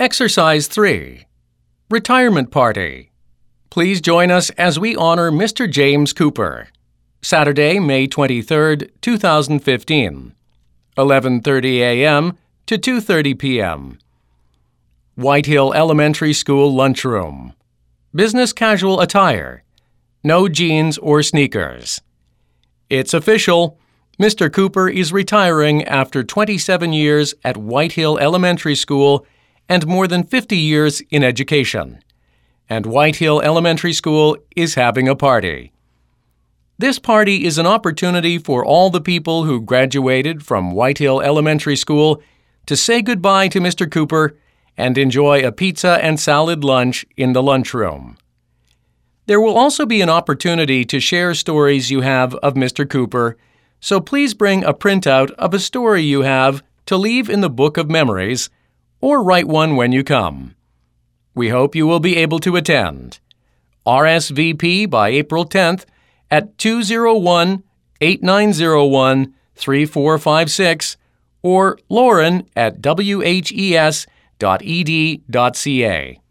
Exercise 3. Retirement Party. Please join us as we honor Mr. James Cooper. Saturday, May 23, 2015. 11:30 a.m. to 2:30 p.m. Whitehill Elementary School Lunchroom. Business casual attire. No jeans or sneakers. It's official. Mr. Cooper is retiring after 27 years at Whitehill Elementary School and more than 50 years in education. And Whitehill Elementary School is having a party. This party is an opportunity for all the people who graduated from Whitehill Elementary School to say goodbye to Mr. Cooper and enjoy a pizza and salad lunch in the lunchroom. There will also be an opportunity to share stories you have of Mr. Cooper, so please bring a printout of a story you have to leave in the Book of Memories, or write one when you come. We hope you will be able to attend. RSVP by April 10th at 201-8901-3456 or Lauren at whes.ed.ca.